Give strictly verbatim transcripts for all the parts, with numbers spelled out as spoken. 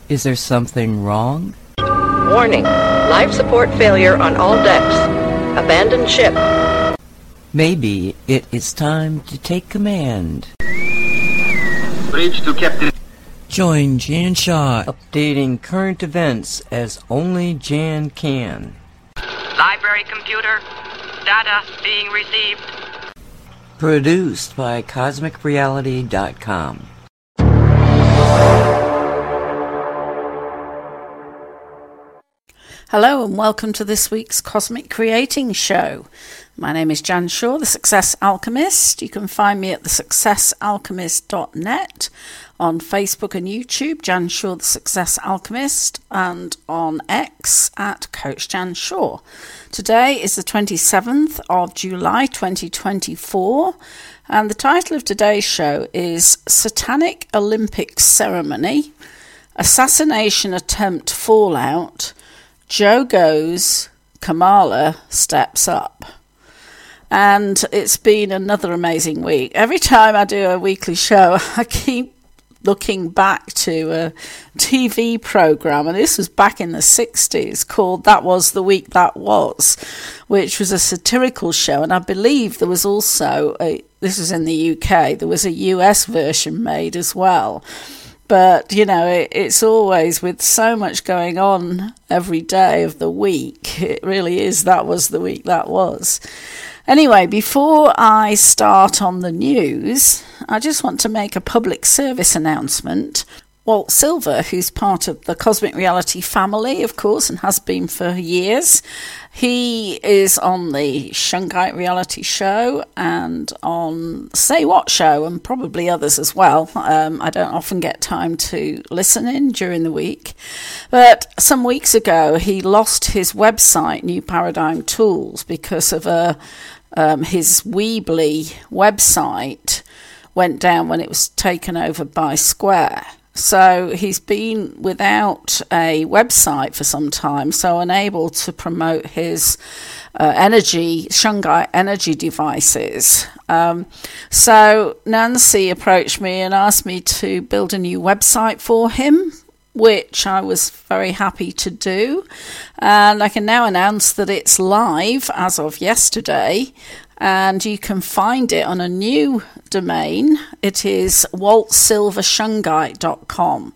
Is there something wrong? Warning. Life support failure on all decks. Abandon ship. Maybe it is time to take command. Bridge to Captain. Join Jan Shaw, updating current events as only Jan can. Library computer. Data being received. Produced by Cosmic Reality dot com. Hello and welcome to this week's Cosmic Creating Show. My name is Jan Shaw, the Success Alchemist. You can find me at the success alchemist dot net, on Facebook and YouTube, Jan Shaw, the Success Alchemist, and on X at Coach Jan Shaw. Today is the twenty-seventh of July twenty twenty-four, and the title of today's show is Satanic Olympic Ceremony, Assassination Attempt Fallout, Joe Goes, Kamala Steps Up. And it's been another amazing week. Every time I do a weekly show, I keep looking back to a T V program, and this was back in the sixties, called That Was the Week That Was, which was a satirical show. And I believe there was also, a, this was in the U K, there was a U S version made as well. But, you know, it, it's always with so much going on every day of the week. It really is, that was the week that was. Anyway, before I start on the news, I just want to make a public service announcement. Walt Silver, who's part of the Cosmic Reality family, of course, and has been for years, he is on the Shungite Reality Show and on Say What Show, and probably others as well. Um, I don't often get time to listen in during the week. But some weeks ago, he lost his website, New Paradigm Tools, because of a um, his Weebly website went down when it was taken over by Square. So he's been without a website for some time, so unable to promote his uh, energy, Shungite energy devices. Um, so Nancy approached me and asked me to build a new website for him, which I was very happy to do. And I can now announce that it's live as of yesterday, and you can find it on a new domain. It is walt silver shungite dot com.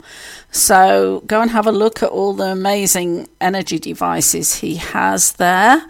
So go and have a look at all the amazing energy devices he has there,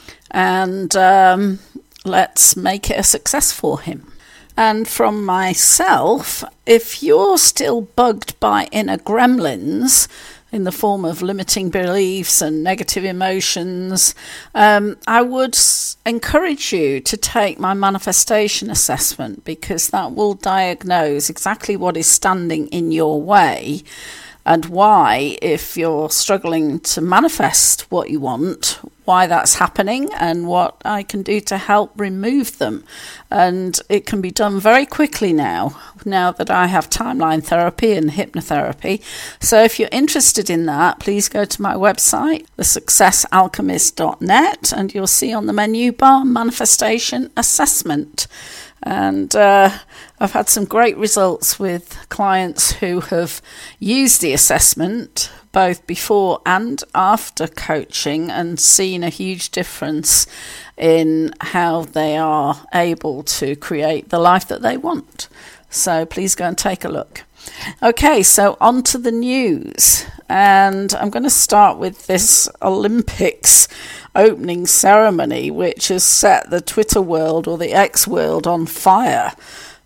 and um, let's make it a success for him. And from myself, if you're still bugged by inner gremlins in the form of limiting beliefs and negative emotions, um, I would s- encourage you to take my manifestation assessment, because that will diagnose exactly what is standing in your way and why, if you're struggling to manifest what you want, why that's happening and what I can do to help remove them. And it can be done very quickly now, now that I have timeline therapy and hypnotherapy. So if you're interested in that, please go to my website, the success alchemist dot net, and you'll see on the menu bar Manifestation Assessment. And uh, I've had some great results with clients who have used the assessment both before and after coaching and seen a huge difference in how they are able to create the life that they want. So please go and take a look. Okay, so on to the news. And I'm going to start with this Olympics opening ceremony, which has set the Twitter world, or the X world, on fire.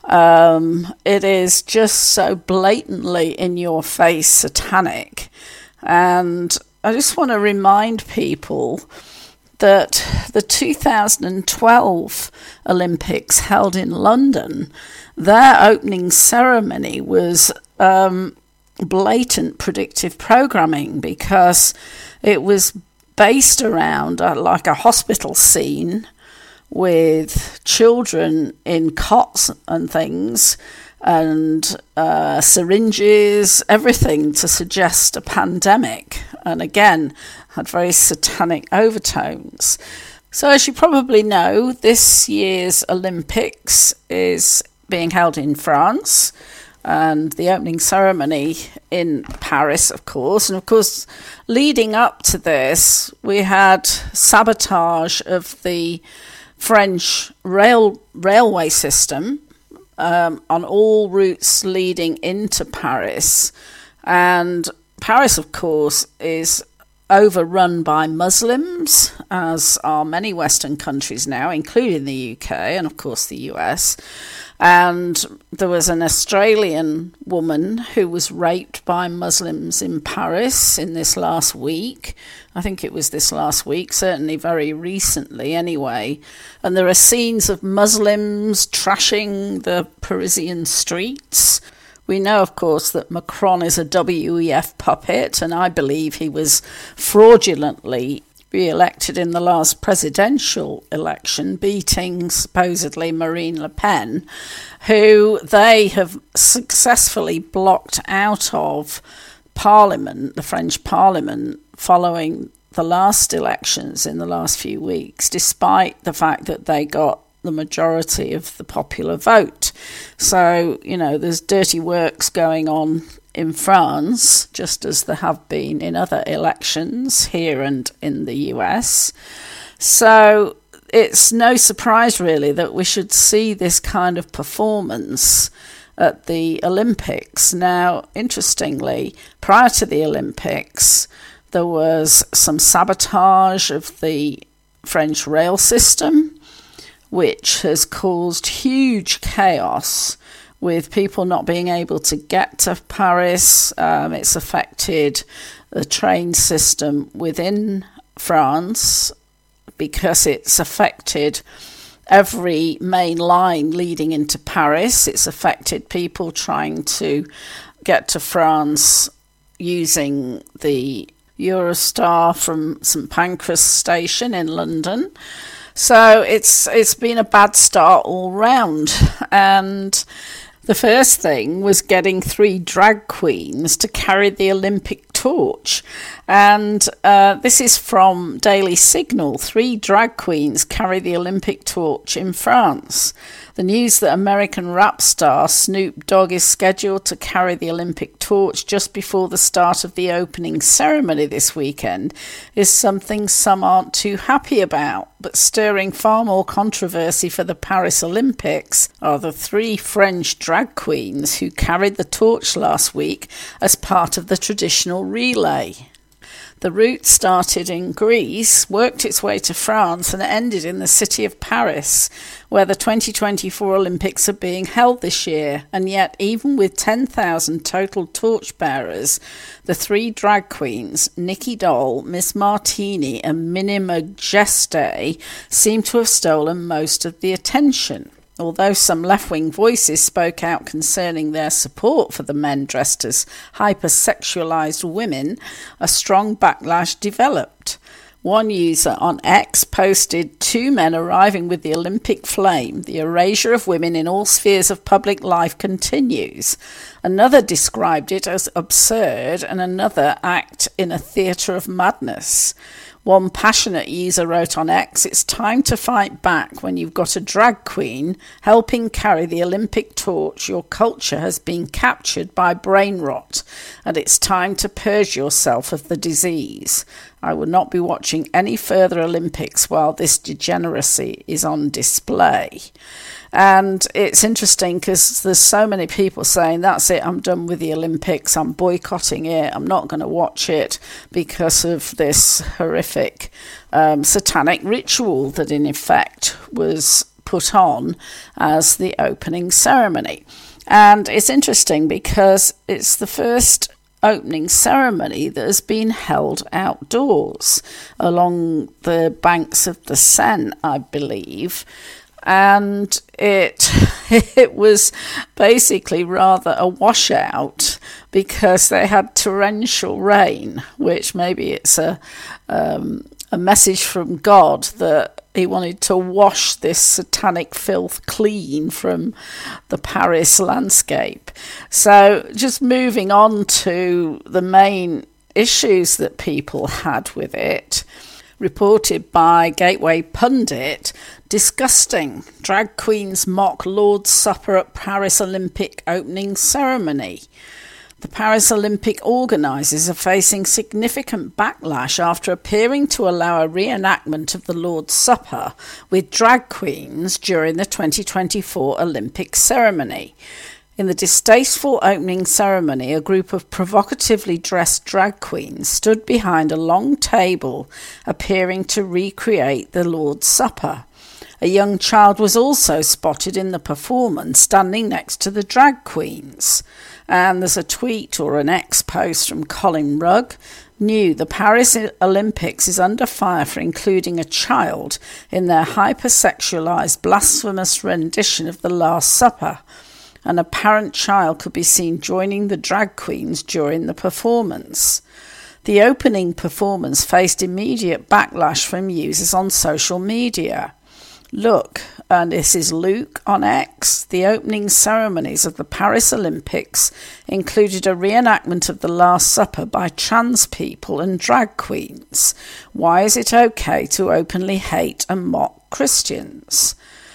Um, it is just so blatantly in your face satanic. And I just want to remind people that the two thousand twelve Olympics held in London, their opening ceremony was um, blatant predictive programming, because it was based around uh, like a hospital scene with children in cots and things, and uh, syringes, everything to suggest a pandemic. And again, had very satanic overtones. So as you probably know, this year's Olympics is being held in France. and the opening ceremony in Paris, of course. And of course, leading up to this, we had sabotage of the French rail railway system um, on all routes leading into Paris. And Paris, of course, is overrun by Muslims, as are many Western countries now, including the U K and, of course, the U S. And there was an Australian woman who was raped by Muslims in Paris in this last week. I think it was this last week, certainly very recently anyway. And there are scenes of Muslims trashing the Parisian streets. We know, of course, that Macron is a W E F puppet, and I believe he was fraudulently re-elected in the last presidential election, beating supposedly Marine Le Pen, who they have successfully blocked out of Parliament, the French Parliament, following the last elections in the last few weeks, despite the fact that they got the majority of the popular vote. So, you know, there's dirty works going on in France, just as there have been in other elections here and in the U S. So it's no surprise, really, that we should see this kind of performance at the Olympics. Now, interestingly, prior to the Olympics, there was some sabotage of the French rail system, which has caused huge chaos with people not being able to get to Paris. Um, it's affected the train system within France because it's affected every main line leading into Paris. It's affected people trying to get to France using the Eurostar from St Pancras station in London. So it's it's been a bad start all round. And the first thing was getting three drag queens to carry the Olympic torch. And uh, this is from Daily Signal. Three drag queens carry the Olympic torch in France. The news that American rap star Snoop Dogg is scheduled to carry the Olympic torch just before the start of the opening ceremony this weekend is something some aren't too happy about. But stirring far more controversy for the Paris Olympics are the three French drag queens who carried the torch last week as part of the traditional relay. The route started in Greece, worked its way to France, and ended in the city of Paris, where the twenty twenty-four Olympics are being held this year. And yet, even with ten thousand total torchbearers, the three drag queens, Nikki Doll, Miss Martini, and Minima Geste, seem to have stolen most of the attention. Although some left-wing voices spoke out concerning their support for the men dressed as hypersexualized women, a strong backlash developed. One user on X posted two men arriving with the Olympic flame. The erasure of women in all spheres of public life continues. Another described it as absurd, and another act in a theatre of madness. One passionate user wrote on X, "It's time to fight back when you've got a drag queen helping carry the Olympic torch. Your culture has been captured by brain rot, and it's time to purge yourself of the disease. I will not be watching any further Olympics while this degeneracy is on display." And it's interesting because there's so many people saying, that's it, I'm done with the Olympics, I'm boycotting it, I'm not going to watch it because of this horrific um, satanic ritual that in effect was put on as the opening ceremony. And it's interesting because it's the first opening ceremony that has been held outdoors along the banks of the Seine, I believe. And it it was basically rather a washout because they had torrential rain, which maybe it's a um, a message from God that he wanted to wash this satanic filth clean from the Paris landscape. So just moving on to the main issues that people had with it. Reported by Gateway Pundit, disgusting. Drag queens mock Lord's Supper at Paris Olympic opening ceremony. The Paris Olympic organisers are facing significant backlash after appearing to allow a reenactment of the Lord's Supper with drag queens during the twenty twenty-four Olympic ceremony. In the distasteful opening ceremony, a group of provocatively dressed drag queens stood behind a long table, appearing to recreate the Lord's Supper. A young child was also spotted in the performance, standing next to the drag queens. And there's a tweet or an X post from Colin Rugg. New, the Paris Olympics is under fire for including a child in their hypersexualised, blasphemous rendition of the Last Supper. An apparent child could be seen joining the drag queens during the performance. The opening performance faced immediate backlash from users on social media. Look, and this is Luke on X. The opening ceremonies of the Paris Olympics included a reenactment of the Last Supper by trans people and drag queens. Why is it okay to openly hate and mock Christians?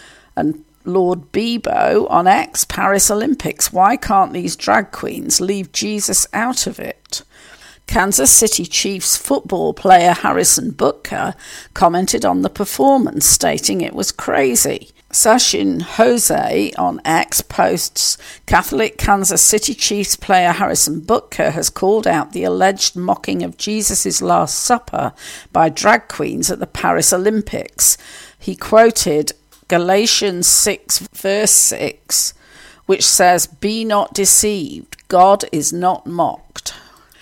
And Lord Bebo on X, Paris Olympics. Why can't these drag queens leave Jesus out of it? Kansas City Chiefs football player Harrison Butker commented on the performance, stating it was crazy. Sachin Jose on X posts, Catholic Kansas City Chiefs player Harrison Butker has called out the alleged mocking of Jesus' Last Supper by drag queens at the Paris Olympics. He quoted Galatians six verse six, which says, "Be not deceived, God is not mocked."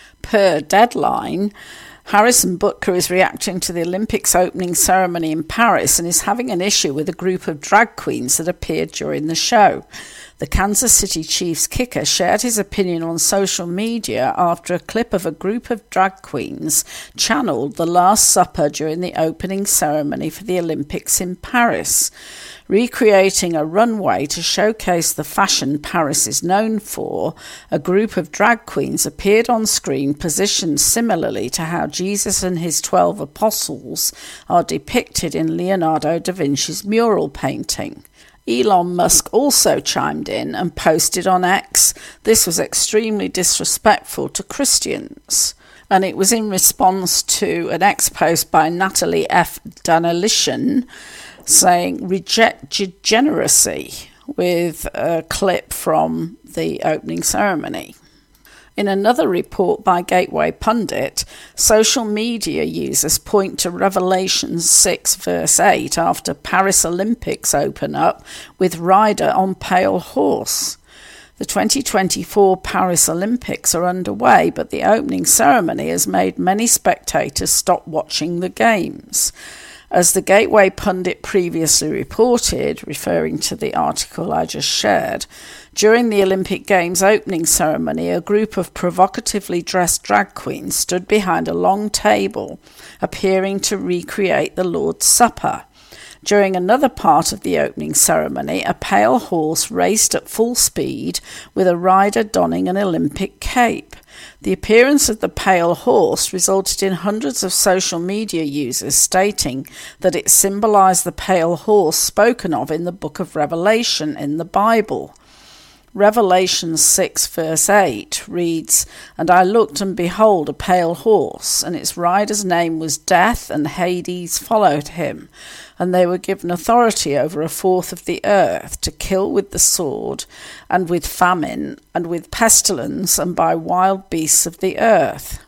Per Deadline, Harrison Butker is reacting to the Olympics opening ceremony in Paris and is having an issue with a group of drag queens that appeared during the show. The Kansas City Chiefs kicker shared his opinion on social media after a clip of a group of drag queens channeled the Last Supper during the opening ceremony for the Olympics in Paris. Recreating a runway to showcase the fashion Paris is known for, a group of drag queens appeared on screen positioned similarly to how Jesus and his twelve apostles are depicted in Leonardo da Vinci's mural painting. Elon Musk also chimed in and posted on X, "This was extremely disrespectful to Christians." And it was in response to an X post by Natalie F. Danilishan saying, "Reject degeneracy," with a clip from the opening ceremony. In another report by Gateway Pundit, social media users point to Revelation six verse eight after Paris Olympics open up with rider on pale horse. The twenty twenty-four Paris Olympics are underway, but the opening ceremony has made many spectators stop watching the games. As the Gateway Pundit previously reported, referring to the article I just shared, during the Olympic Games opening ceremony, a group of provocatively dressed drag queens stood behind a long table, appearing to recreate the Lord's Supper. During another part of the opening ceremony, a pale horse raced at full speed with a rider donning an Olympic cape. The appearance of the pale horse resulted in hundreds of social media users stating that it symbolized the pale horse spoken of in the book of Revelation in the Bible. Revelation six verse eight reads, "And I looked, and behold, a pale horse, and its rider's name was Death, and Hades followed him. And they were given authority over a fourth of the earth, to kill with the sword, and with famine, and with pestilence, and by wild beasts of the earth."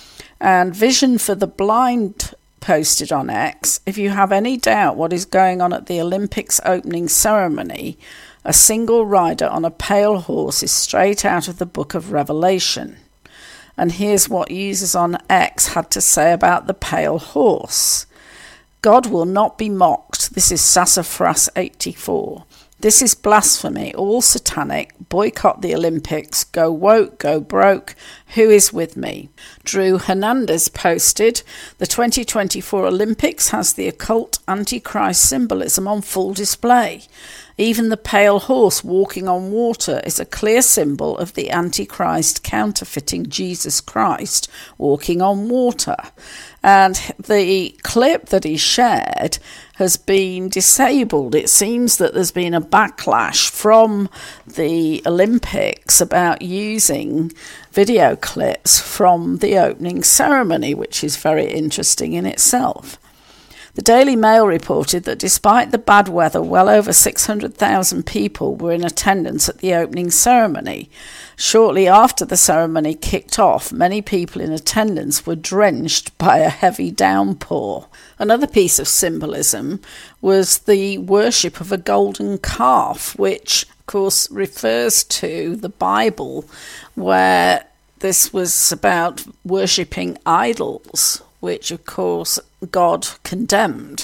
And Vision for the Blind posted on X, "If you have any doubt what is going on at the Olympics opening ceremony, a single rider on a pale horse is straight out of the book of Revelation." And here's what users on X had to say about the pale horse. "God will not be mocked. This is Sassafras eighty-four. This is blasphemy, all satanic. Boycott the Olympics. Go woke, go broke. Who is with me? Drew Hernandez posted, the twenty twenty-four Olympics has the occult Antichrist symbolism on full display. Even the pale horse walking on water is a clear symbol of the Antichrist counterfeiting Jesus Christ walking on water. And the clip that he shared has been disabled. It seems that there's been a backlash from the Olympics about using video clips from the opening ceremony, which is very interesting in itself. The Daily Mail reported that despite the bad weather, well over six hundred thousand people were in attendance at the opening ceremony. Shortly after the ceremony kicked off, many people in attendance were drenched by a heavy downpour. Another piece of symbolism was the worship of a golden calf, which, of course, refers to the Bible, where this was about worshipping idols, which, of course, God condemned.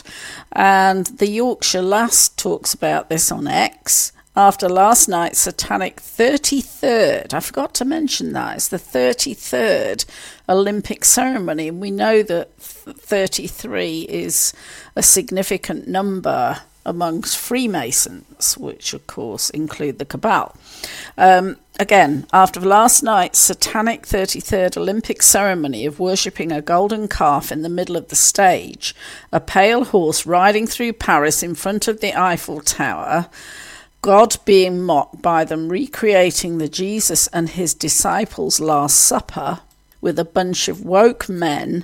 And the Yorkshire Lass talks about this on X. After last night's satanic thirty-third, I forgot to mention that, it's the thirty-third Olympic ceremony, and we know that thirty-three is a significant number amongst Freemasons, which of course include the Cabal. Um, again, after last night's satanic thirty-third Olympic ceremony of worshipping a golden calf in the middle of the stage, a pale horse riding through Paris in front of the Eiffel Tower, God being mocked by them recreating the Jesus and his disciples' Last Supper with a bunch of woke men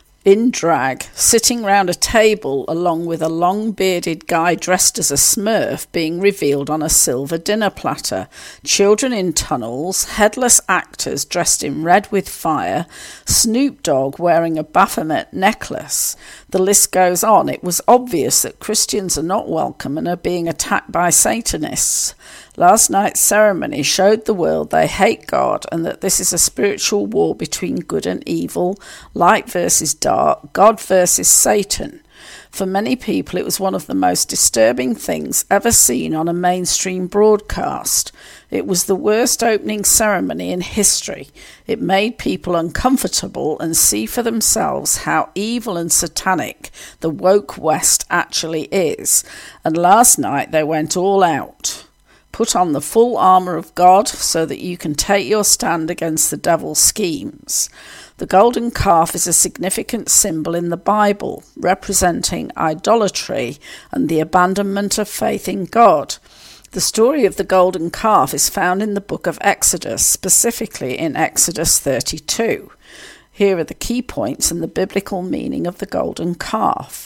in drag, sitting round a table along with a long-bearded guy dressed as a Smurf being revealed on a silver dinner platter, children in tunnels, headless actors dressed in red with fire, Snoop Dogg wearing a Baphomet necklace. The list goes on. It was obvious that Christians are not welcome and are being attacked by Satanists. Last night's ceremony showed the world they hate God and that this is a spiritual war between good and evil, light versus dark, God versus Satan. For many people, it was one of the most disturbing things ever seen on a mainstream broadcast. It was the worst opening ceremony in history. It made people uncomfortable and see for themselves how evil and satanic the woke West actually is. And last night they went all out. Put on the full armour of God so that you can take your stand against the devil's schemes. The golden calf is a significant symbol in the Bible, representing idolatry and the abandonment of faith in God. The story of the golden calf is found in the book of Exodus, specifically in Exodus thirty-two. Here are the key points and the biblical meaning of the golden calf.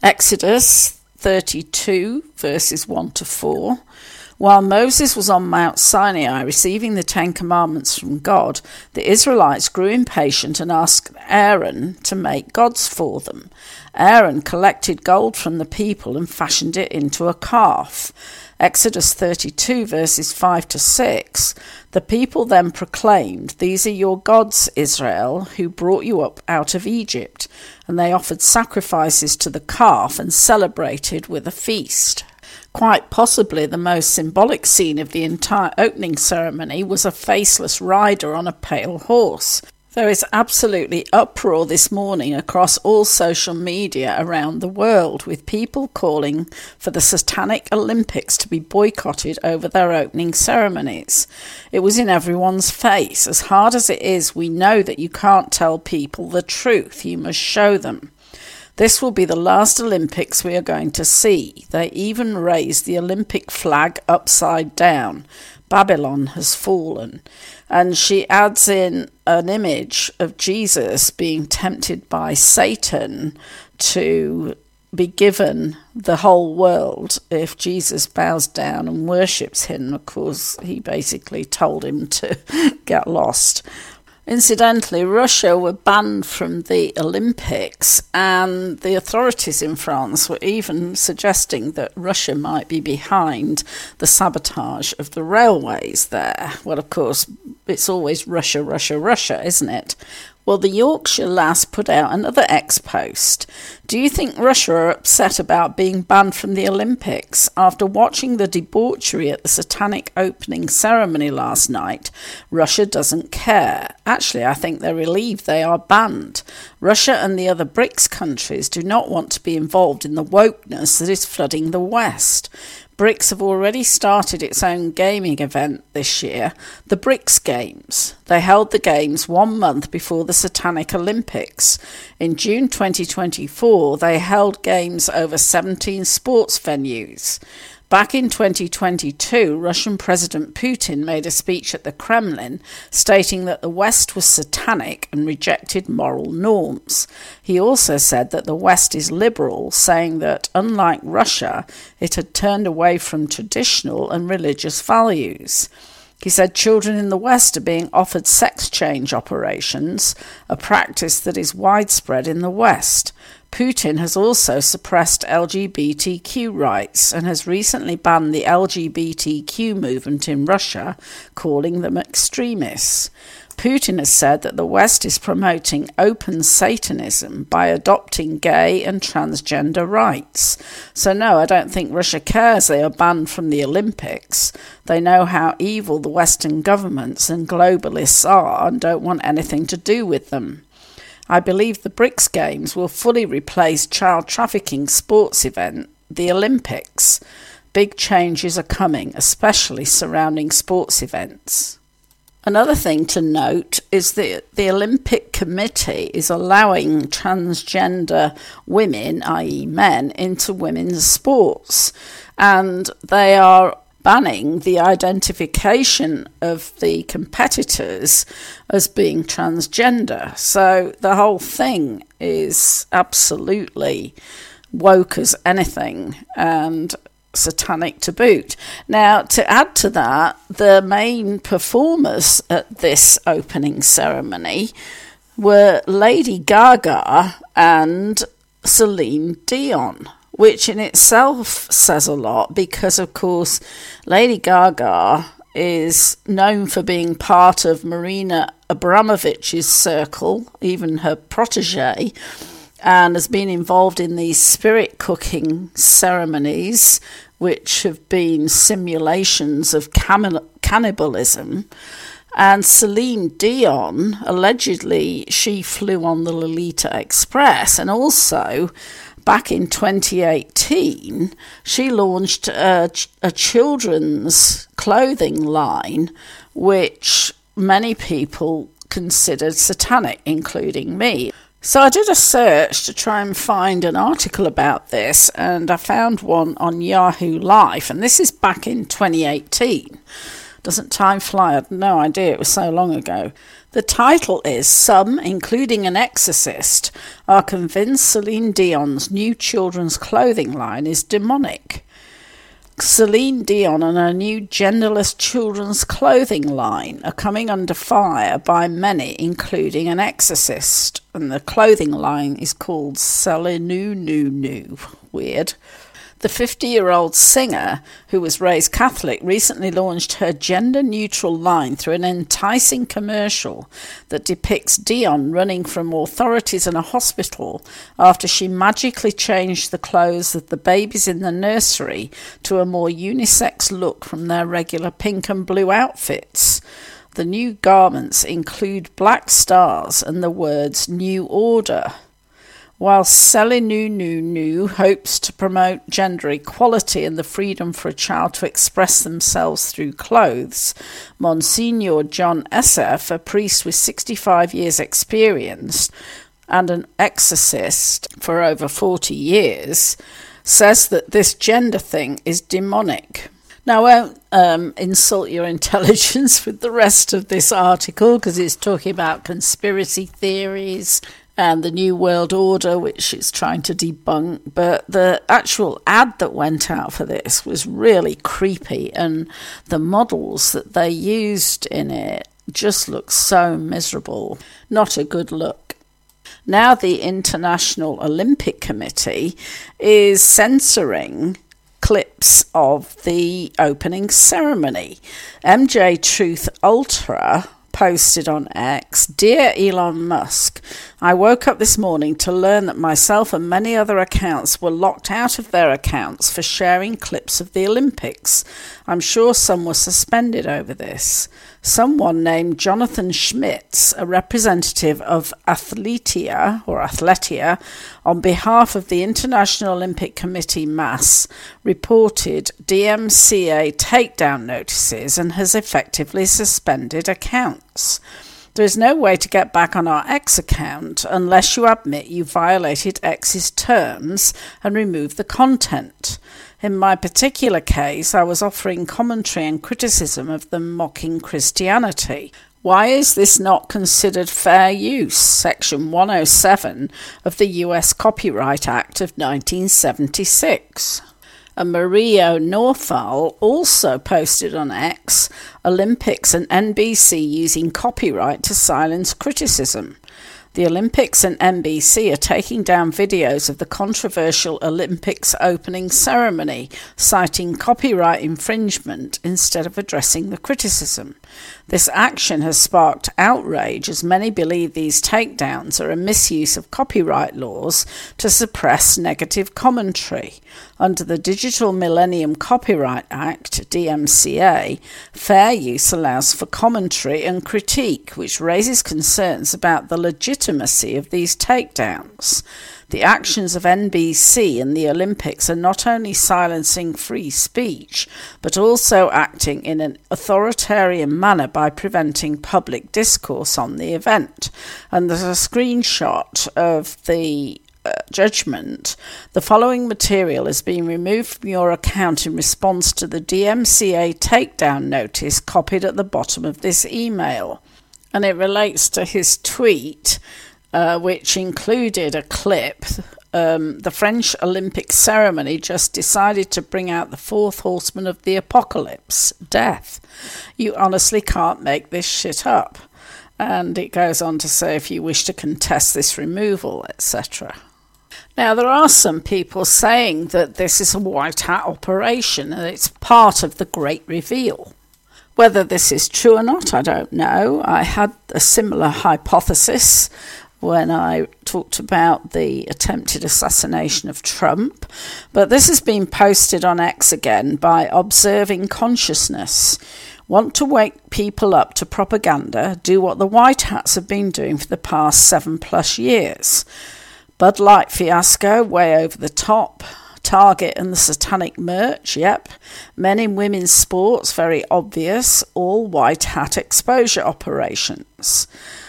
Exodus thirty-two, verses one to four. While Moses was on Mount Sinai receiving the Ten Commandments from God, the Israelites grew impatient and asked Aaron to make gods for them. Aaron collected gold from the people and fashioned it into a calf. Exodus thirty-two, verses five to six. The people then proclaimed, "These are your gods, Israel, who brought you up out of Egypt." And they offered sacrifices to the calf and celebrated with a feast. Quite possibly the most symbolic scene of the entire opening ceremony was a faceless rider on a pale horse. There is absolutely uproar this morning across all social media around the world, with people calling for the Satanic Olympics to be boycotted over their opening ceremonies. It was in everyone's face. As hard as it is, we know that you can't tell people the truth. You must show them. This will be the last Olympics we are going to see. They even raised the Olympic flag upside down. Babylon has fallen. And she adds in an image of Jesus being tempted by Satan to be given the whole world if Jesus bows down and worships him. Of course, he basically told him to get lost. Incidentally, Russia were banned from the Olympics, and the authorities in France were even suggesting that Russia might be behind the sabotage of the railways there. Well, of course, it's always Russia, Russia, Russia, isn't it? Well, the Yorkshire Lass put out another ex-post. Do you think Russia are upset about being banned from the Olympics? After watching the debauchery at the satanic opening ceremony last night, Russia doesn't care. Actually, I think they're relieved they are banned. Russia and the other BRICS countries do not want to be involved in the wokeness that is flooding the West. BRICS have already started its own gaming event this year, the BRICS Games. They held the Games one month before the Satanic Olympics. In June twenty twenty-four, they held games over seventeen sports venues. Back in twenty twenty-two, Russian President Putin made a speech at the Kremlin stating that the West was satanic and rejected moral norms. He also said that the West is liberal, saying that, unlike Russia, it had turned away from traditional and religious values. He said children in the West are being offered sex change operations, a practice that is widespread in the West. Putin has also suppressed L G B T Q rights and has recently banned the L G B T Q movement in Russia, calling them extremists. Putin has said that the West is promoting open Satanism by adopting gay and transgender rights. So no, I don't think Russia cares they are banned from the Olympics. They know how evil the Western governments and globalists are and don't want anything to do with them. I believe the BRICS Games will fully replace child trafficking sports event, the Olympics. Big changes are coming, especially surrounding sports events. Another thing to note is that the Olympic Committee is allowing transgender women, that is men, into women's sports, and they are banning the identification of the competitors as being transgender. So the whole thing is absolutely woke as anything and satanic to boot. Now, to add to that, the main performers at this opening ceremony were Lady Gaga and Celine Dion, which in itself says a lot because, of course, Lady Gaga is known for being part of Marina Abramovich's circle, even her protege, and has been involved in these spirit cooking ceremonies, which have been simulations of cam- cannibalism. And Celine Dion, allegedly, she flew on the Lolita Express, and also back in twenty eighteen, she launched a, a children's clothing line, which many people considered satanic, including me. So I did a search to try and find an article about this, and I found one on Yahoo Life, and this is back in twenty eighteen. Doesn't time fly? I had no idea it was so long ago. The title is, "Some, including an exorcist, are convinced Celine Dion's new children's clothing line is demonic." Celine Dion and her new genderless children's clothing line are coming under fire by many, including an exorcist. And the clothing line is called Celinunu. Weird. The fifty-year-old singer, who was raised Catholic, recently launched her gender-neutral line through an enticing commercial that depicts Dion running from authorities in a hospital after she magically changed the clothes of the babies in the nursery to a more unisex look from their regular pink and blue outfits. The new garments include black stars and the words "New Order." While Celinunu hopes to promote gender equality and the freedom for a child to express themselves through clothes, Monsignor John Esef, a priest with sixty-five years' experience and an exorcist for over forty years, says that this gender thing is demonic. Now, I won't um, insult your intelligence with the rest of this article because it's talking about conspiracy theories and the New World Order, which it's trying to debunk. But the actual ad that went out for this was really creepy, and the models that they used in it just look so miserable. Not a good look. Now the International Olympic Committee is censoring clips of the opening ceremony. M J Truth Ultra posted on X, "Dear Elon Musk, I woke up this morning to learn that myself and many other accounts were locked out of their accounts for sharing clips of the Olympics. I'm sure some were suspended over this. Someone named Jonathan Schmitz, a representative of Athletia or Athletia, on behalf of the International Olympic Committee M A S, reported D M C A takedown notices and has effectively suspended accounts. There is no way to get back on our X account unless you admit you violated X's terms and remove the content. In my particular case, I was offering commentary and criticism of them mocking Christianity. Why is this not considered fair use? Section one oh seven of the U S Copyright Act of nineteen seventy-six. And Maria Northall also posted on X, Olympics and N B C using copyright to silence criticism. The Olympics and N B C are taking down videos of the controversial Olympics opening ceremony, citing copyright infringement instead of addressing the criticism. This action has sparked outrage as many believe these takedowns are a misuse of copyright laws to suppress negative commentary. Under the Digital Millennium Copyright Act, D M C A, fair use allows for commentary and critique, which raises concerns about the legitimacy of these takedowns. The actions of N B C and the Olympics are not only silencing free speech, but also acting in an authoritarian manner by preventing public discourse on the event. And there's a screenshot of the uh, judgment. The following material is being removed from your account in response to the D M C A takedown notice copied at the bottom of this email. And it relates to his tweet, Uh, which included a clip. Um, the French Olympic ceremony just decided to bring out the fourth horseman of the apocalypse, death. You honestly can't make this shit up. And it goes on to say, if you wish to contest this removal, et cetera. Now, there are some people saying that this is a white hat operation and it's part of the great reveal. Whether this is true or not, I don't know. I had a similar hypothesis when I talked about the attempted assassination of Trump. But this has been posted on X again by Observing Consciousness. Want to wake people up to propaganda? Do what the White Hats have been doing for the past seven plus years. Bud Light fiasco, way over the top. Target and the satanic merch, yep. Men in women's sports, very obvious. All white hat exposure operations.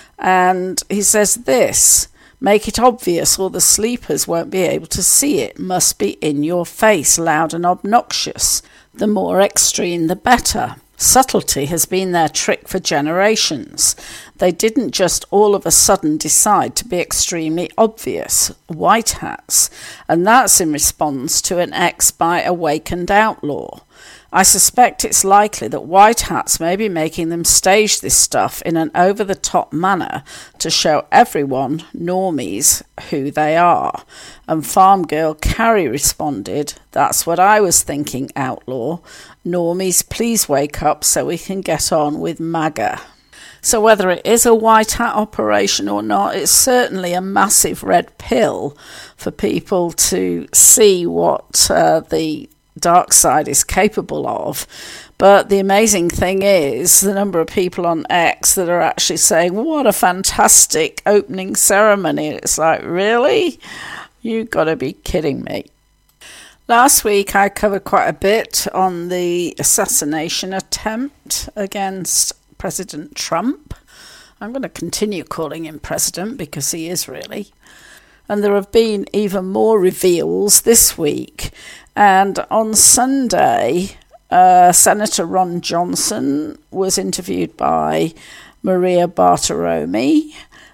And he says this, make it obvious or the sleepers won't be able to see it. Must be in your face, loud and obnoxious. The more extreme, the better. Subtlety has been their trick for generations. They didn't just all of a sudden decide to be extremely obvious, white hats, and that's in response to an ex by awakened outlaw. I suspect it's likely that white hats may be making them stage this stuff in an over-the-top manner to show everyone, normies, who they are. And Farm Girl Carrie responded, that's what I was thinking, outlaw. Normies, please wake up so we can get on with MAGA. So whether it is a white hat operation or not, it's certainly a massive red pill for people to see what uh, the dark side is capable of. But the amazing thing is the number of people on X that are actually saying, what a fantastic opening ceremony. It's like, really? You've got to be kidding me. Last week I covered quite a bit on the assassination attempt against President Trump. I'm going to continue calling him president because he is really. And there have been even more reveals this week. And on Sunday, uh, Senator Ron Johnson was interviewed by Maria Bartiromo.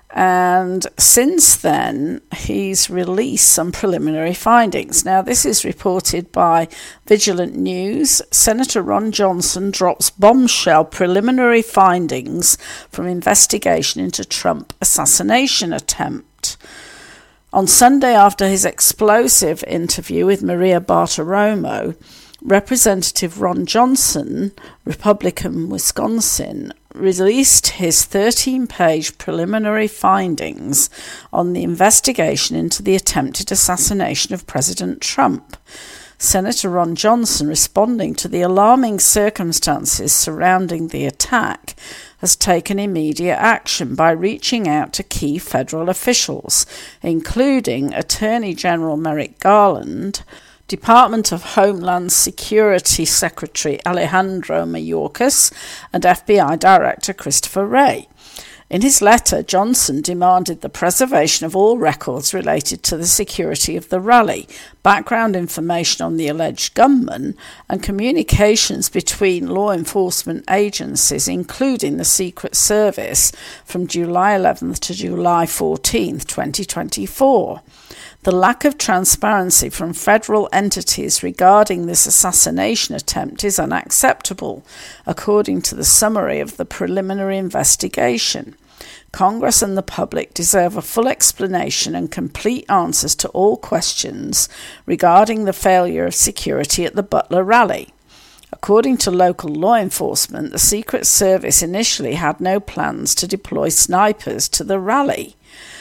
And since then, he's released some preliminary findings. Now, this is reported by Vigilant News. Senator Ron Johnson drops bombshell preliminary findings from investigation into Trump assassination attempt. On Sunday, after his explosive interview with Maria Bartiromo, Representative Ron Johnson, Republican Wisconsin, released his thirteen-page preliminary findings on the investigation into the attempted assassination of President Trump. Senator Ron Johnson, responding to the alarming circumstances surrounding the attack, has taken immediate action by reaching out to key federal officials, including Attorney General Merrick Garland, Department of Homeland Security Secretary Alejandro Mayorkas, and F B I Director Christopher Wray. In his letter, Johnson demanded the preservation of all records related to the security of the rally, background information on the alleged gunman, and communications between law enforcement agencies, including the Secret Service, from July eleventh to July fourteenth, twenty twenty-four. The lack of transparency from federal entities regarding this assassination attempt is unacceptable, according to the summary of the preliminary investigation. Congress and the public deserve a full explanation and complete answers to all questions regarding the failure of security at the Butler rally. According to local law enforcement, the Secret Service initially had no plans to deploy snipers to the rally,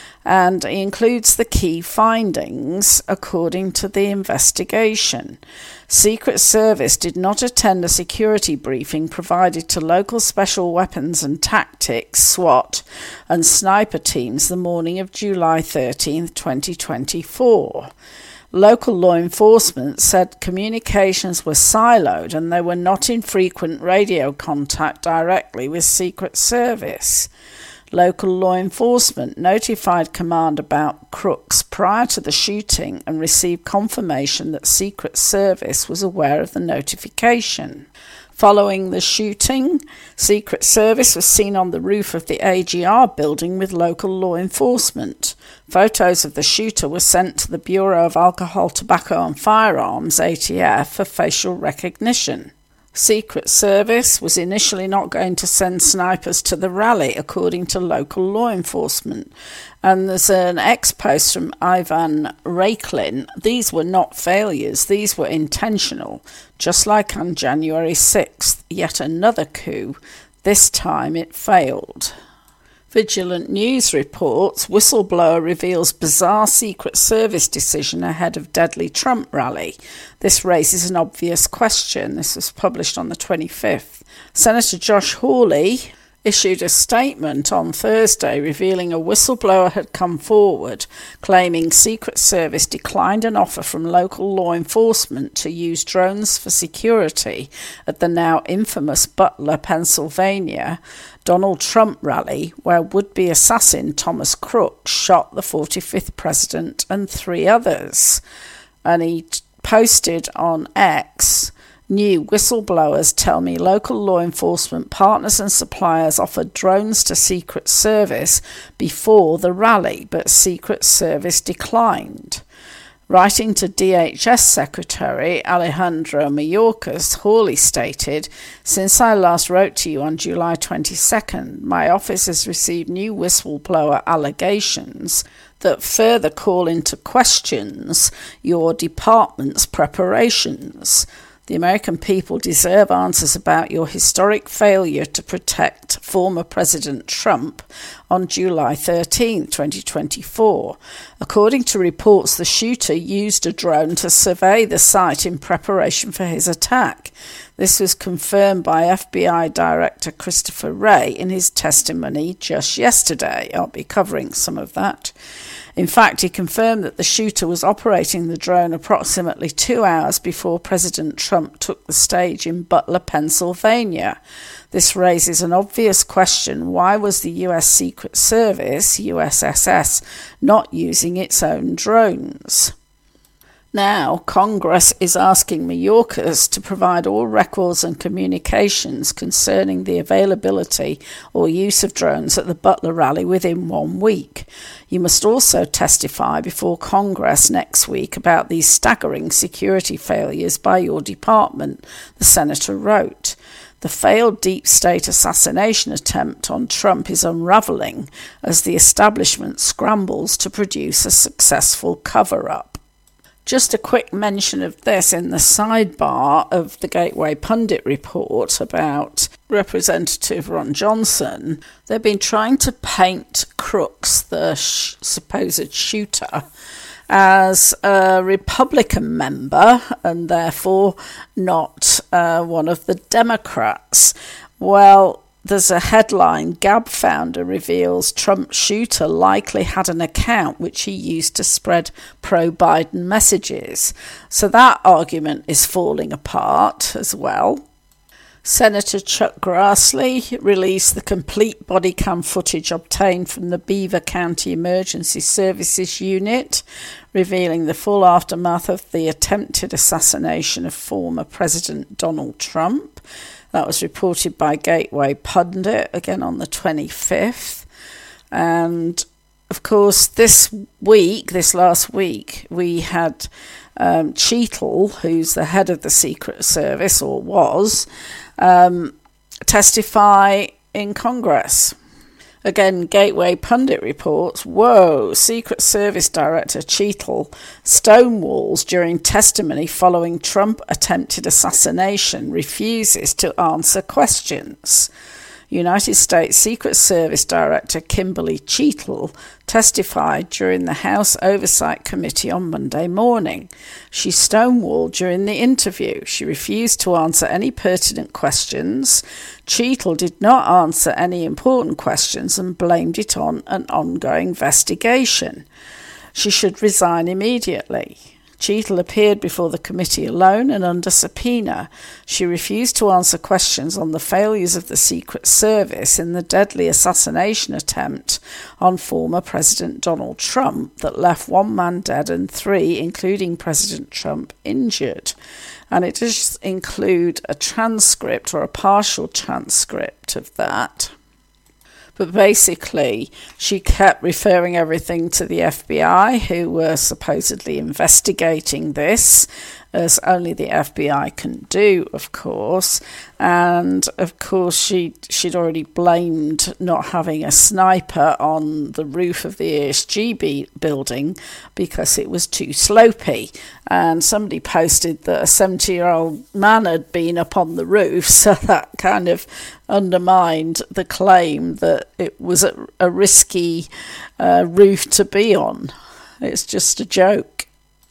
and it includes the key findings according to the investigation. Secret Service did not attend a security briefing provided to local Special Weapons and Tactics SWAT and sniper teams the morning of July thirteenth, twenty twenty-four. Local law enforcement said communications were siloed and they were not in frequent radio contact directly with Secret Service. Local law enforcement notified command about Crooks prior to the shooting and received confirmation that Secret Service was aware of the notification. Following the shooting, Secret Service was seen on the roof of the A G R building with local law enforcement. Photos of the shooter were sent to the Bureau of Alcohol, Tobacco and Firearms, A T F, for facial recognition. Secret Service was initially not going to send snipers to the rally, according to local law enforcement. And there's an ex-post from Ivan Raiklin. These were not failures, these were intentional. Just like on January sixth, yet another coup. This time it failed. Vigilant News reports whistleblower reveals bizarre Secret Service decision ahead of deadly Trump rally. This raises an obvious question. This was published on the twenty-fifth. Senator Josh Hawley issued a statement on Thursday revealing a whistleblower had come forward claiming Secret Service declined an offer from local law enforcement to use drones for security at the now infamous Butler, Pennsylvania, Donald Trump rally, where would-be assassin Thomas Crooks shot the forty-fifth president and three others. And he t- posted on X, "New whistleblowers tell me local law enforcement partners and suppliers offered drones to Secret Service before the rally, but Secret Service declined." Writing to D H S Secretary Alejandro Mayorkas, Hawley stated, "Since I last wrote to you on July twenty-second, my office has received new whistleblower allegations that further call into questions your department's preparations. The American people deserve answers about your historic failure to protect former President Trump on July thirteenth, twenty twenty-four. According to reports, the shooter used a drone to survey the site in preparation for his attack. This was confirmed by F B I Director Christopher Wray in his testimony just yesterday. I'll be covering some of that. In fact, he confirmed that the shooter was operating the drone approximately two hours before President Trump took the stage in Butler, Pennsylvania. This raises an obvious question: why was the U S Secret Service, U S S S, not using its own drones? Now, Congress is asking Mayorkas to provide all records and communications concerning the availability or use of drones at the Butler rally within one week. You must also testify before Congress next week about these staggering security failures by your department, the senator wrote. The failed deep state assassination attempt on Trump is unravelling as the establishment scrambles to produce a successful cover-up. Just a quick mention of this in the sidebar of the Gateway Pundit report about Representative Ron Johnson. They've been trying to paint Crooks, the sh- supposed shooter, as a Republican member and therefore not uh, one of the Democrats. Well, there's a headline, Gab founder reveals Trump shooter likely had an account which he used to spread pro-Biden messages. So that argument is falling apart as well. Senator Chuck Grassley released the complete body cam footage obtained from the Beaver County Emergency Services Unit, revealing the full aftermath of the attempted assassination of former President Donald Trump. That was reported by Gateway Pundit, again on the twenty-fifth. And, of course, this week, this last week, we had um, Cheatle, who's the head of the Secret Service, or was, um, testify in Congress. Again, Gateway Pundit reports, whoa, Secret Service Director Cheatle stonewalls during testimony following Trump attempted assassination, refuses to answer questions. United States Secret Service Director Kimberly Cheatle testified during the House Oversight Committee on Monday morning. She stonewalled during the interview. She refused to answer any pertinent questions. Cheatle did not answer any important questions and blamed it on an ongoing investigation. She should resign immediately. Cheatle appeared before the committee alone and under subpoena. She refused to answer questions on the failures of the Secret Service in the deadly assassination attempt on former President Donald Trump that left one man dead and three, including President Trump, injured. And it does include a transcript or a partial transcript of that. But basically, she kept referring everything to the F B I, who were supposedly investigating this, as only the F B I can do, of course. And, of course, she, she'd already blamed not having a sniper on the roof of the E S G B building because it was too slopey. And somebody posted that a seventy-year-old man had been up on the roof, so that kind of undermined the claim that it was a, a risky uh, roof to be on. It's just a joke.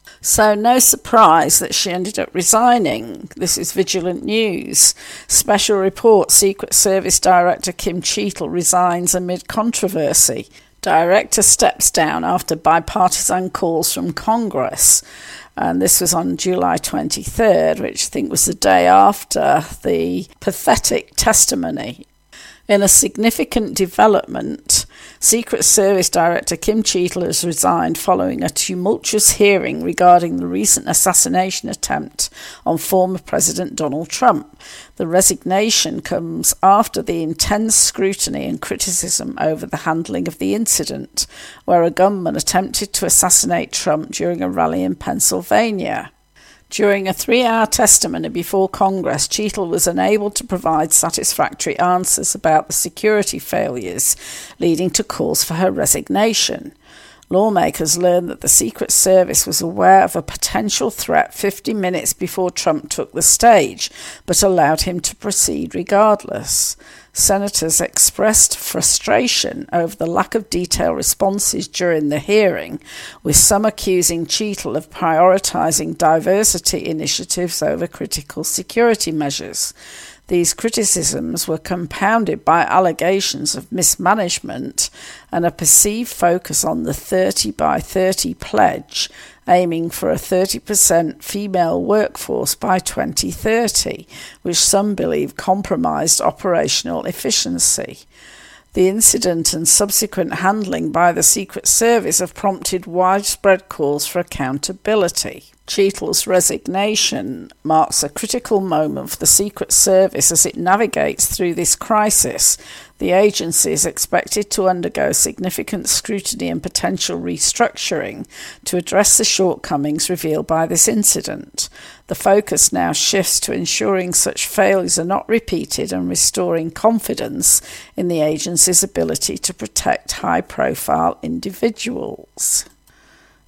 So no surprise that she ended up resigning. This is Vigilant News. Special report, Secret Service Director Kim Cheatle resigns amid controversy. Director steps down after bipartisan calls from Congress. And this was on July twenty-third, which I think was the day after the pathetic testimony. In a significant development, Secret Service Director Kim Cheatle has resigned following a tumultuous hearing regarding the recent assassination attempt on former President Donald Trump. The resignation comes after the intense scrutiny and criticism over the handling of the incident, where a gunman attempted to assassinate Trump during a rally in Pennsylvania. During a three-hour testimony before Congress, Cheatle was unable to provide satisfactory answers about the security failures, leading to calls for her resignation. Lawmakers learned that the Secret Service was aware of a potential threat fifty minutes before Trump took the stage, but allowed him to proceed regardless. Senators expressed frustration over the lack of detailed responses during the hearing, with some accusing Cheatle of prioritising diversity initiatives over critical security measures. These criticisms were compounded by allegations of mismanagement and a perceived focus on the thirty by thirty pledge, aiming for a thirty percent female workforce by twenty thirty, which some believe compromised operational efficiency. The incident and subsequent handling by the Secret Service have prompted widespread calls for accountability. Cheatle's resignation marks a critical moment for the Secret Service as it navigates through this crisis. The agency is expected to undergo significant scrutiny and potential restructuring to address the shortcomings revealed by this incident. The focus now shifts to ensuring such failures are not repeated and restoring confidence in the agency's ability to protect high-profile individuals.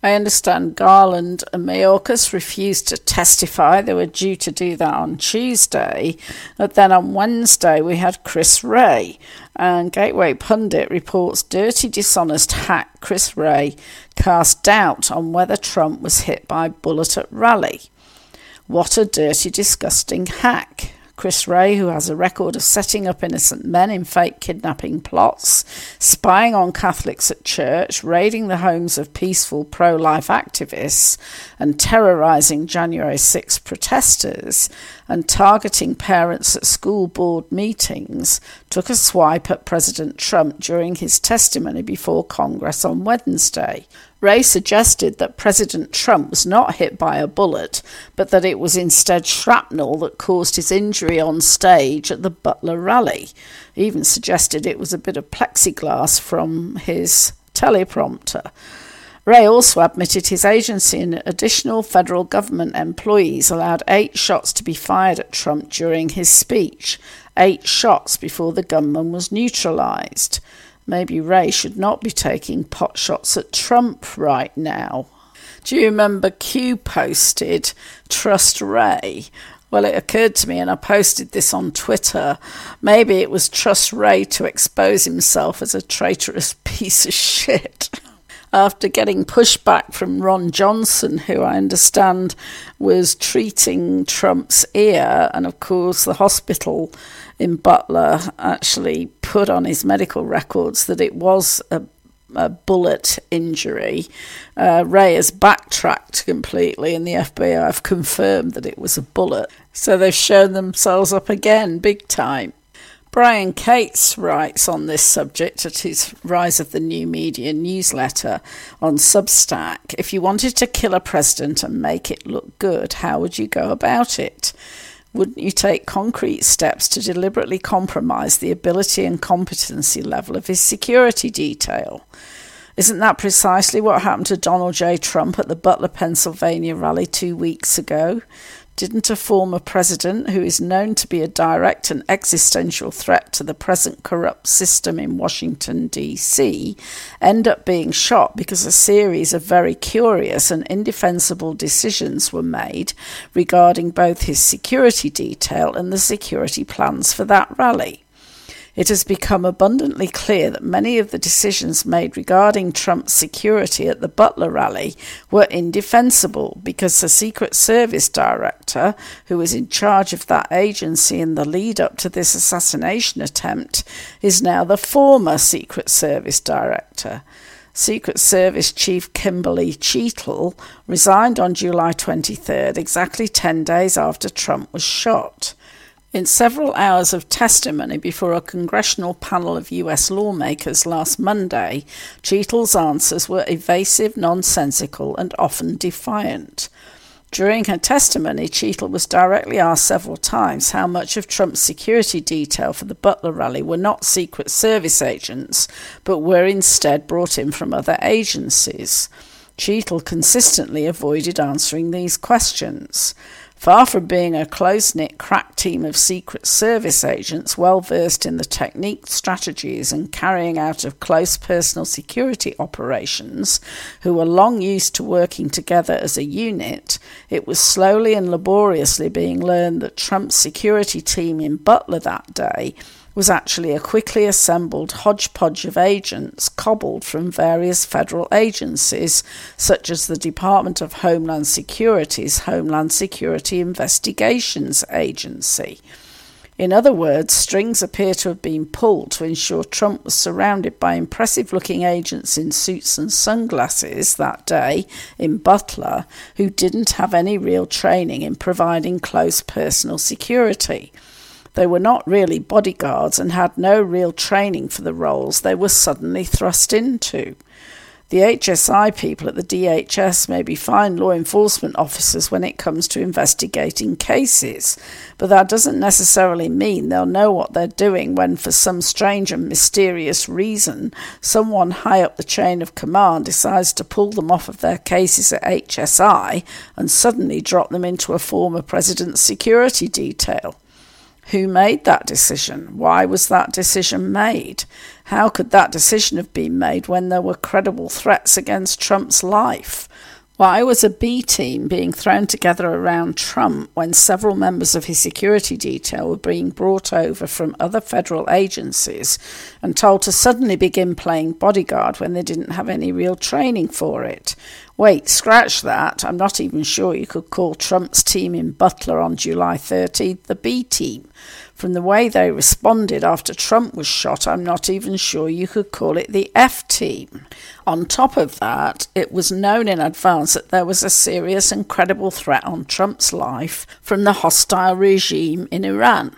I understand Garland and Mayorkas refused to testify. They were due to do that on Tuesday. But then on Wednesday we had Chris Wray. And Gateway Pundit reports dirty, dishonest hack Chris Wray cast doubt on whether Trump was hit by a bullet at rally. What a dirty, disgusting hack. Chris Wray, who has a record of setting up innocent men in fake kidnapping plots, spying on Catholics at church, raiding the homes of peaceful pro-life activists, and terrorising January sixth protesters, and targeting parents at school board meetings, took a swipe at President Trump during his testimony before Congress on Wednesday. Wray suggested that President Trump was not hit by a bullet, but that it was instead shrapnel that caused his injury on stage at the Butler rally. He even suggested it was a bit of plexiglass from his teleprompter. Wray also admitted his agency and additional federal government employees allowed eight shots to be fired at Trump during his speech, eight shots before the gunman was neutralized. Maybe Wray should not be taking pot shots at Trump right now. Do you remember Q posted, "Trust Wray"? Well, it occurred to me, and I posted this on Twitter, maybe it was trust Wray to expose himself as a traitorous piece of shit. After getting pushback from Ron Johnson, who I understand was treating Trump's ear, and of course the hospital in Butler actually put on his medical records that it was a, a bullet injury. Uh, Wray has backtracked completely, and the F B I have confirmed that it was a bullet. So they've shown themselves up again, big time. Brian Cates writes on this subject at his Rise of the New Media newsletter on Substack. If you wanted to kill a president and make it look good, how would you go about it? Wouldn't you take concrete steps to deliberately compromise the ability and competency level of his security detail? Isn't that precisely what happened to Donald J. Trump at the Butler, Pennsylvania rally two weeks ago? Didn't a former president who is known to be a direct and existential threat to the present corrupt system in Washington, D C, end up being shot because a series of very curious and indefensible decisions were made regarding both his security detail and the security plans for that rally? It has become abundantly clear that many of the decisions made regarding Trump's security at the Butler rally were indefensible because the Secret Service director, who was in charge of that agency in the lead-up to this assassination attempt, is now the former Secret Service director. Secret Service Chief Kimberly Cheatle resigned on July twenty-third, exactly ten days after Trump was shot. In several hours of testimony before a congressional panel of U S lawmakers last Monday, Cheatle's answers were evasive, nonsensical, and often defiant. During her testimony, Cheatle was directly asked several times how much of Trump's security detail for the Butler rally were not Secret Service agents, but were instead brought in from other agencies. Cheatle consistently avoided answering these questions. Far from being a close-knit crack team of Secret Service agents well-versed in the techniques, strategies and carrying out of close personal security operations, who were long used to working together as a unit, it was slowly and laboriously being learned that Trump's security team in Butler that day was actually a quickly assembled hodgepodge of agents cobbled from various federal agencies, such as the Department of Homeland Security's Homeland Security Investigations Agency. In other words, strings appear to have been pulled to ensure Trump was surrounded by impressive-looking agents in suits and sunglasses that day in Butler who didn't have any real training in providing close personal security. They were not really bodyguards and had no real training for the roles they were suddenly thrust into. The H S I people at the D H S may be fine law enforcement officers when it comes to investigating cases, but that doesn't necessarily mean they'll know what they're doing when, for some strange and mysterious reason, someone high up the chain of command decides to pull them off of their cases at H S I and suddenly drop them into a former president's security detail. Who made that decision? Why was that decision made? How could that decision have been made when there were credible threats against Trump's life? Why was a B team being thrown together around Trump when several members of his security detail were being brought over from other federal agencies and told to suddenly begin playing bodyguard when they didn't have any real training for it? Wait, scratch that. I'm not even sure you could call Trump's team in Butler on July thirteenth the B team. From the way they responded after Trump was shot, I'm not even sure you could call it the F team. On top of that, it was known in advance that there was a serious and credible threat on Trump's life from the hostile regime in Iran.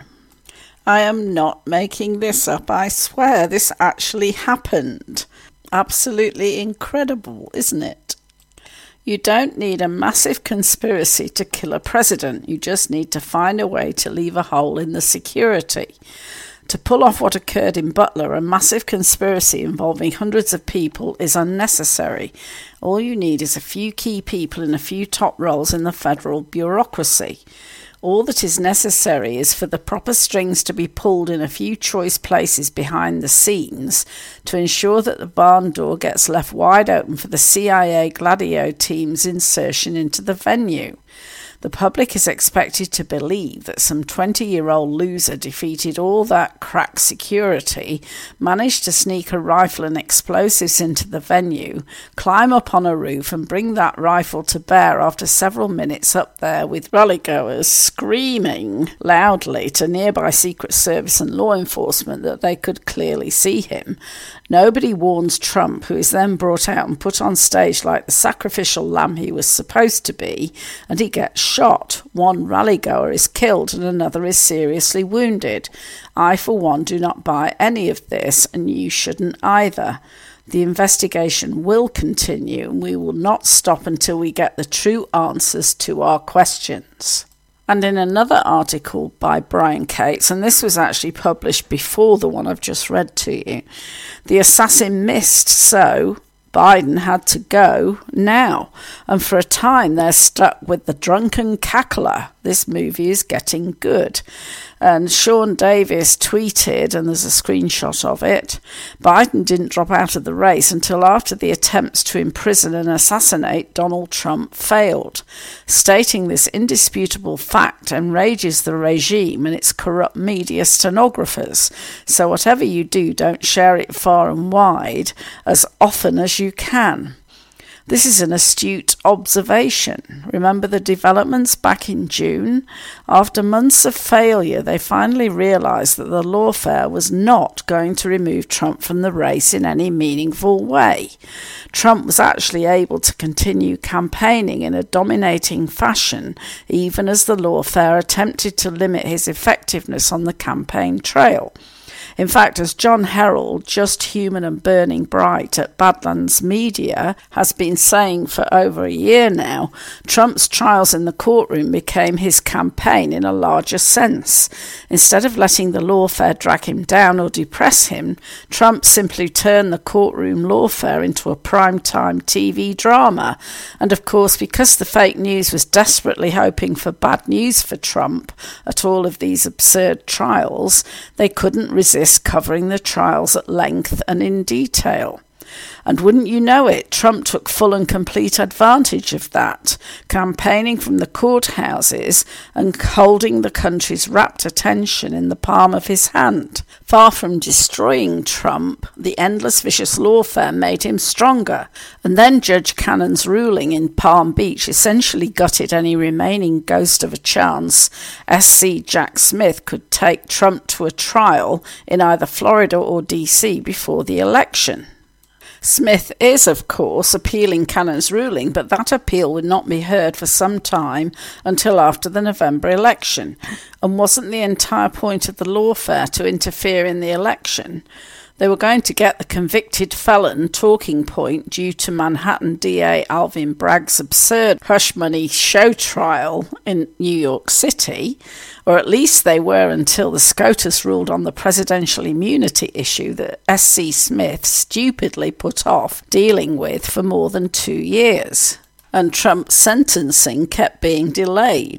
I am not making this up, I swear. This actually happened. Absolutely incredible, isn't it? You don't need a massive conspiracy to kill a president. You just need to find a way to leave a hole in the security. To pull off what occurred in Butler, a massive conspiracy involving hundreds of people is unnecessary. All you need is a few key people in a few top roles in the federal bureaucracy. All that is necessary is for the proper strings to be pulled in a few choice places behind the scenes to ensure that the barn door gets left wide open for the C I A Gladio team's insertion into the venue. The public is expected to believe that some twenty-year-old loser defeated all that crack security, managed to sneak a rifle and explosives into the venue, climb up on a roof and bring that rifle to bear after several minutes up there with rallygoers screaming loudly to nearby Secret Service and law enforcement that they could clearly see him. Nobody warns Trump, who is then brought out and put on stage like the sacrificial lamb he was supposed to be, and he gets shot. One rallygoer is killed and another is seriously wounded. I, for one, do not buy any of this, and you shouldn't either. The investigation will continue, and we will not stop until we get the true answers to our questions. And in another article by Brian Cates, and this was actually published before the one I've just read to you, the assassin missed, so Biden had to go now. And for a time they're stuck with the drunken cackler. This movie is getting good. And Sean Davis tweeted, and there's a screenshot of it, Biden didn't drop out of the race until after the attempts to imprison and assassinate Donald Trump failed. Stating this indisputable fact enrages the regime and its corrupt media stenographers. So whatever you do, don't share it far and wide as often as you can. This is an astute observation. Remember the developments back in June? After months of failure, they finally realised that the lawfare was not going to remove Trump from the race in any meaningful way. Trump was actually able to continue campaigning in a dominating fashion, even as the lawfare attempted to limit his effectiveness on the campaign trail. In fact, as John Herald, just human and burning bright at Badlands Media, has been saying for over a year now, Trump's trials in the courtroom became his campaign in a larger sense. Instead of letting the lawfare drag him down or depress him, Trump simply turned the courtroom lawfare into a primetime T V drama. And of course, because the fake news was desperately hoping for bad news for Trump at all of these absurd trials, they couldn't resist covering the trials at length and in detail. And wouldn't you know it, Trump took full and complete advantage of that, campaigning from the courthouses and holding the country's rapt attention in the palm of his hand. Far from destroying Trump, the endless vicious lawfare made him stronger, and then Judge Cannon's ruling in Palm Beach essentially gutted any remaining ghost of a chance S C Jack Smith could take Trump to a trial in either Florida or D C before the election. Smith is, of course, appealing Cannon's ruling, but that appeal would not be heard for some time until after the November election. And wasn't the entire point of the lawfare to interfere in the election? They were going to get the convicted felon talking point due to Manhattan D A Alvin Bragg's absurd hush money show trial in New York City, or at least they were until the SCOTUS ruled on the presidential immunity issue that S C Smith stupidly put off dealing with for more than two years. And Trump's sentencing kept being delayed.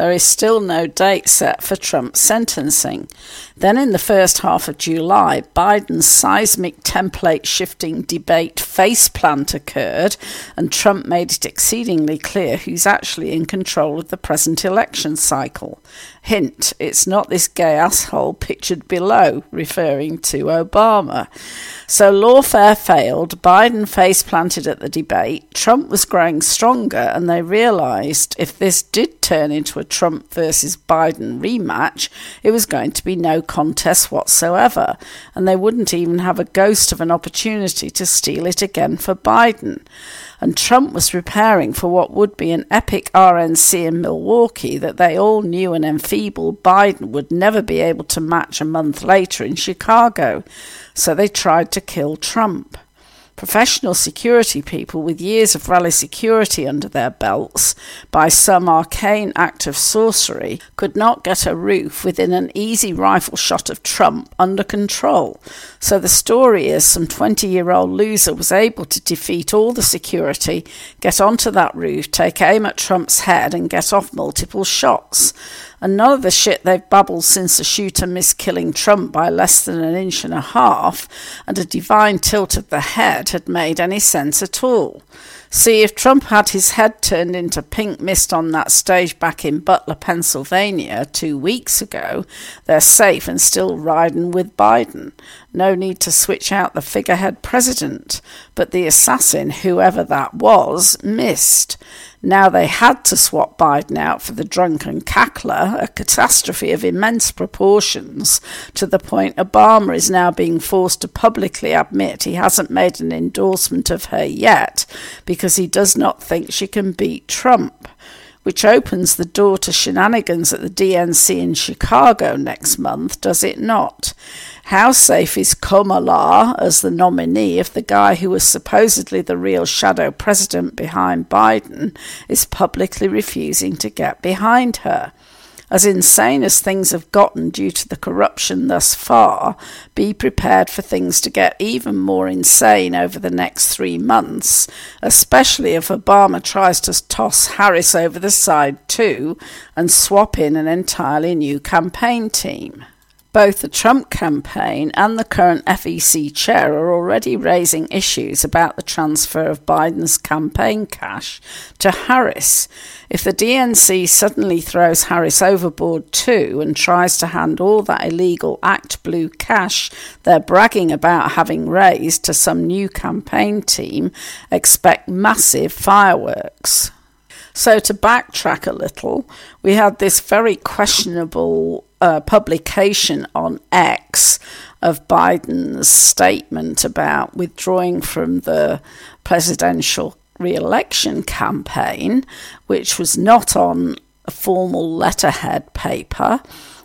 there is still no date set for Trump's sentencing. Then in the first half of July, Biden's seismic template-shifting debate faceplant occurred, and Trump made it exceedingly clear who's actually in control of the present election cycle. Hint, it's not this gay asshole pictured below, referring to Obama. So lawfare failed, Biden face-planted at the debate, Trump was growing stronger, and they realised if this did turn into a Trump versus Biden rematch, it was going to be no contest whatsoever, and they wouldn't even have a ghost of an opportunity to steal it again for Biden. And Trump was preparing for what would be an epic R N C in Milwaukee that they all knew an enfeebled Biden would never be able to match a month later in Chicago. So they tried to kill Trump. Professional security people with years of rally security under their belts, by some arcane act of sorcery, could not get a roof within an easy rifle shot of Trump under control. So the story is some twenty-year-old loser was able to defeat all the security, get onto that roof, take aim at Trump's head and get off multiple shots. And none of the shit they've babbled since the shooter missed killing Trump by less than an inch and a half and a divine tilt of the head had made any sense at all. See, if Trump had his head turned into pink mist on that stage back in Butler, Pennsylvania, two weeks ago, they're safe and still riding with Biden. No need to switch out the figurehead president. But the assassin, whoever that was, missed. Now they had to swap Biden out for the drunken cackler, a catastrophe of immense proportions, to the point Obama is now being forced to publicly admit he hasn't made an endorsement of her yet because he does not think she can beat Trump, which opens the door to shenanigans at the D N C in Chicago next month, does it not? How safe is Kamala as the nominee if the guy who was supposedly the real shadow president behind Biden is publicly refusing to get behind her? As insane as things have gotten due to the corruption thus far, be prepared for things to get even more insane over the next three months, especially if Obama tries to toss Harris over the side too and swap in an entirely new campaign team. Both the Trump campaign and the current F E C chair are already raising issues about the transfer of Biden's campaign cash to Harris. If the D N C suddenly throws Harris overboard too and tries to hand all that illegal Act Blue cash they're bragging about having raised to some new campaign team, expect massive fireworks. So to backtrack a little, we had this very questionable uh, publication on X of Biden's statement about withdrawing from the presidential re-election campaign, which was not on a formal letterhead paper.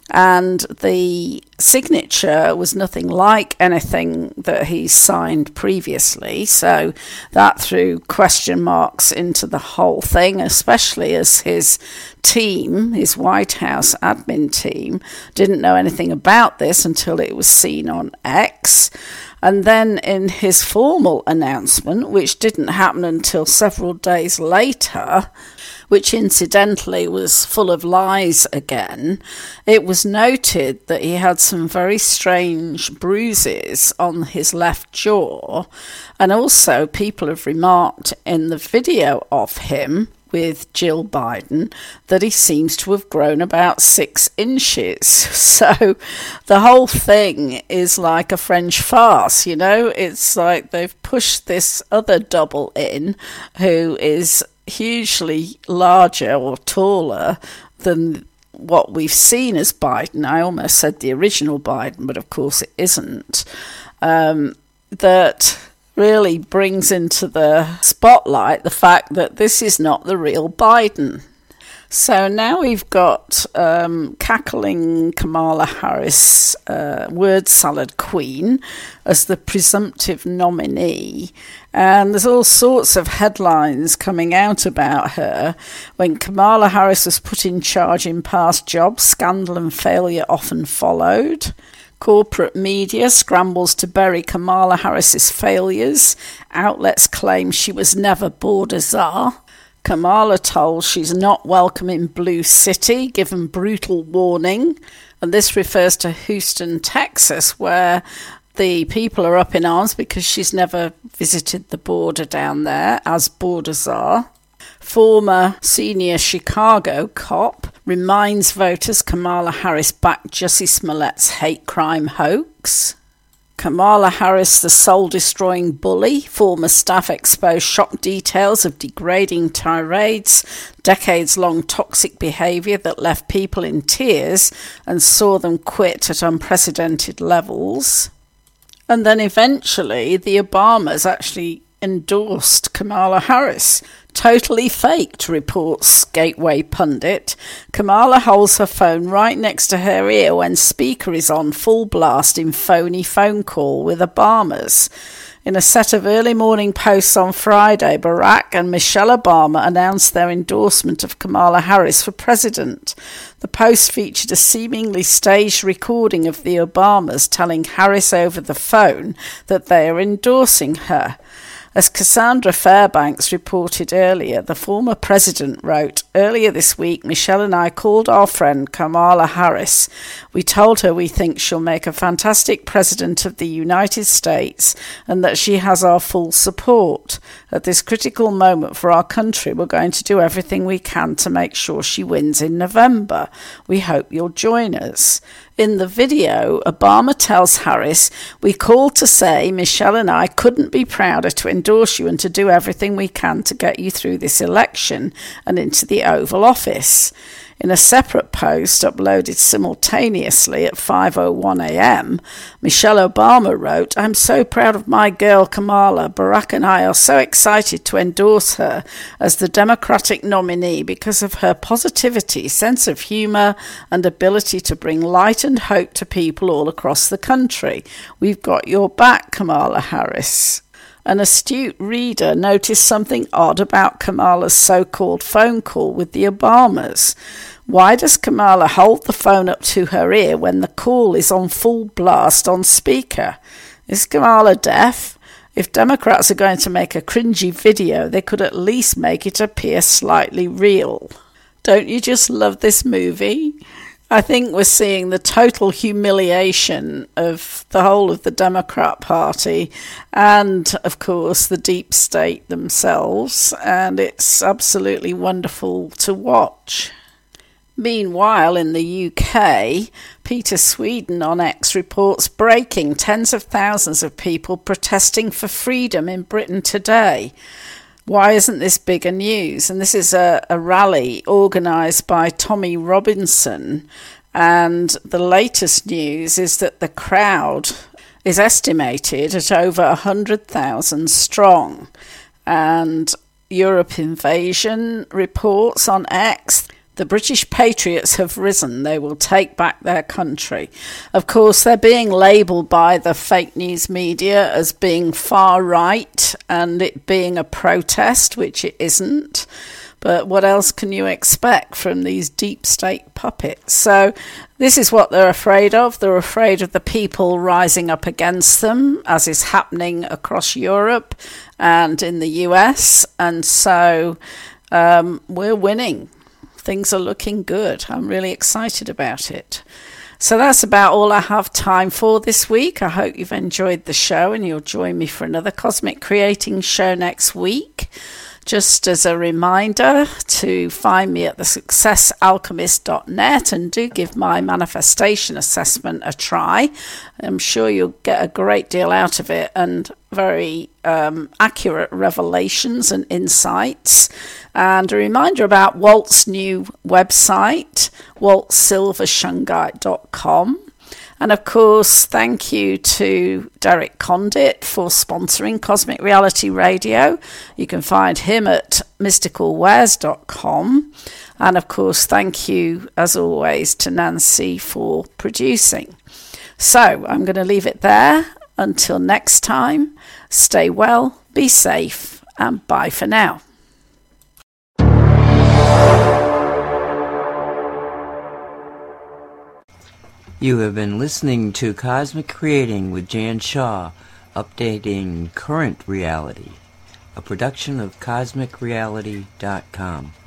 And the signature was nothing like anything that he signed previously, so that threw question marks into the whole thing, especially as his team, his White House admin team, didn't know anything about this until it was seen on X. And then in his formal announcement, which didn't happen until several days later, which incidentally was full of lies again, it was noted that he had some very strange bruises on his left jaw, and also people have remarked in the video of him with Jill Biden that he seems to have grown about six inches. So the whole thing is like a French farce, you know? It's like they've pushed this other double in who is hugely larger or taller than what we've seen as Biden. I almost said the original Biden, but of course it isn't. Um, that really brings into the spotlight the fact that this is not the real Biden. So now we've got um, cackling Kamala Harris, uh, word salad queen, as the presumptive nominee. And there's all sorts of headlines coming out about her. When Kamala Harris was put in charge in past jobs, scandal and failure often followed. Corporate media scrambles to bury Kamala Harris's failures. Outlets claim she was never border czar. Kamala told she's not welcome in Blue City, given brutal warning. And this refers to Houston, Texas, where the people are up in arms because she's never visited the border down there, as borders are. Former senior Chicago cop reminds voters Kamala Harris backed Jussie Smollett's hate crime hoax. Kamala Harris, the soul-destroying bully. Former staff expose shock details of degrading tirades, decades-long toxic behaviour that left people in tears and saw them quit at unprecedented levels. And then eventually the Obamas actually endorsed Kamala Harris. Totally faked, reports Gateway Pundit. Kamala holds her phone right next to her ear when speaker is on full blast in phony phone call with Obamas. In a set of early morning posts on Friday, Barack and Michelle Obama announced their endorsement of Kamala Harris for president. The post featured a seemingly staged recording of the Obamas telling Harris over the phone that they are endorsing her. As Cassandra Fairbanks reported earlier, the former president wrote, "Earlier this week, Michelle and I called our friend Kamala Harris. We told her we think she'll make a fantastic president of the United States and that she has our full support. At this critical moment for our country, we're going to do everything we can to make sure she wins in November. We hope you'll join us." In the video, Obama tells Harris, "We called to say Michelle and I couldn't be prouder to endorse you and to do everything we can to get you through this election and into the Oval Office." In a separate post uploaded simultaneously at five oh one a.m., Michelle Obama wrote, "I'm so proud of my girl Kamala. Barack and I are so excited to endorse her as the Democratic nominee because of her positivity, sense of humour, and ability to bring light and hope to people all across the country. We've got your back, Kamala Harris." An astute reader noticed something odd about Kamala's so-called phone call with the Obamas. Why does Kamala hold the phone up to her ear when the call is on full blast on speaker? Is Kamala deaf? If Democrats are going to make a cringy video, they could at least make it appear slightly real. Don't you just love this movie? I think we're seeing the total humiliation of the whole of the Democrat Party and, of course, the deep state themselves, and it's absolutely wonderful to watch. Meanwhile, in the U K, Peter Sweden on X reports breaking tens of thousands of people protesting for freedom in Britain today. Why isn't this bigger news? And this is a, a rally organised by Tommy Robinson, and the latest news is that the crowd is estimated at over one hundred thousand strong. And Europe Invasion reports on X, the British patriots have risen. They will take back their country. Of course, they're being labelled by the fake news media as being far right and it being a protest, which it isn't. But what else can you expect from these deep state puppets? So this is what they're afraid of. They're afraid of the people rising up against them, as is happening across Europe and in the U S. And so um, we're winning. Things are looking good. I'm really excited about it. So that's about all I have time for this week. I hope you've enjoyed the show and you'll join me for another Cosmic Creating show next week. Just as a reminder to find me at the success alchemist dot net and do give my manifestation assessment a try. I'm sure you'll get a great deal out of it and very um, accurate revelations and insights. And a reminder about Walt's new website, walt silver shungite dot com. And of course, thank you to Derek Condit for sponsoring Cosmic Reality Radio. You can find him at mystical wares dot com. And of course, thank you, as always, to Nancy for producing. So I'm going to leave it there. Until next time, stay well, be safe, and bye for now. You have been listening to Cosmic Creating with Jan Shaw, updating current reality. a production of cosmic reality dot com.